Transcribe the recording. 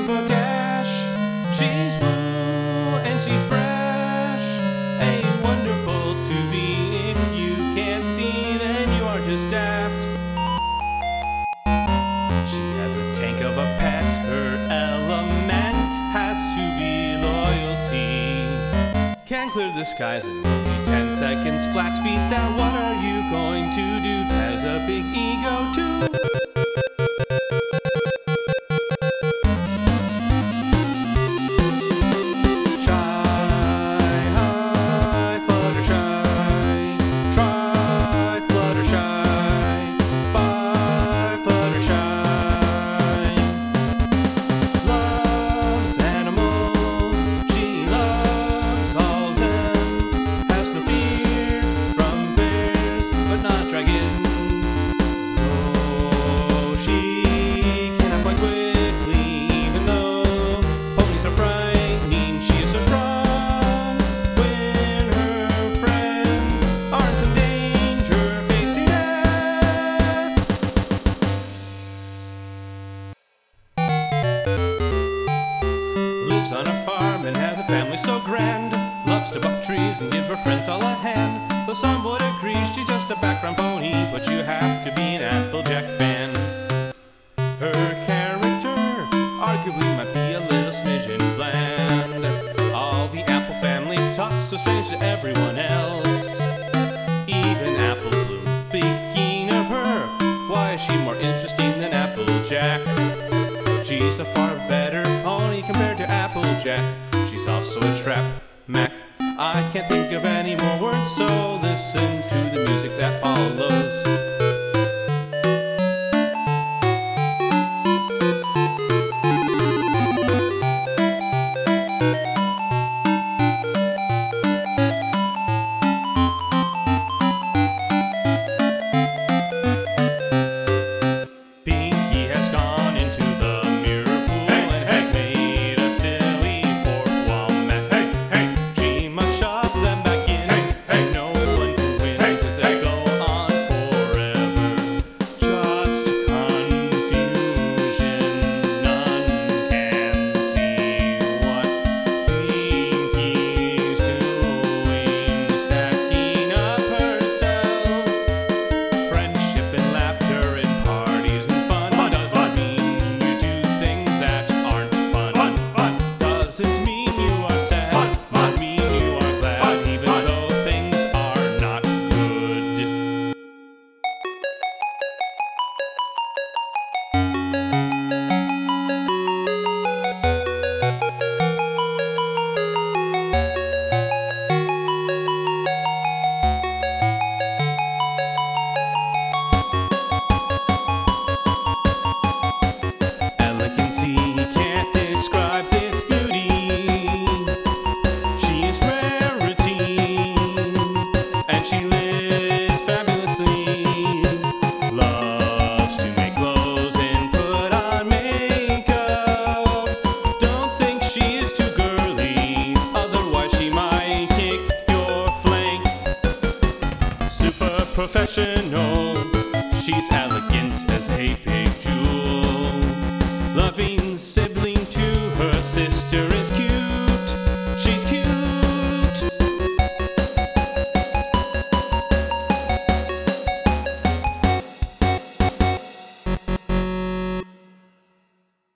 a dash. She's woo and she's brash. A wonderful to be. If you can't see, then you are just daft. She has a tank of a pet. Her element has to be loyalty. Can clear the skies in only 10 seconds flat speed. Now what are you going to do? Has a big ego too. On a farm and has a family so grand. Loves to buck trees and give her friends all a hand. Though some would agree she's just a background pony, but you have to be an Applejack fan. Her character arguably might be a little smidgen bland. All the Apple family talks so strange to everyone else, even Apple Bloom. Speaking of her, why is she more interesting than Applejack? She's a far better pony compared to Applejack. She's also a trap Mac. I can't think of any more words, so listen to the music that follows. Professional, she's elegant.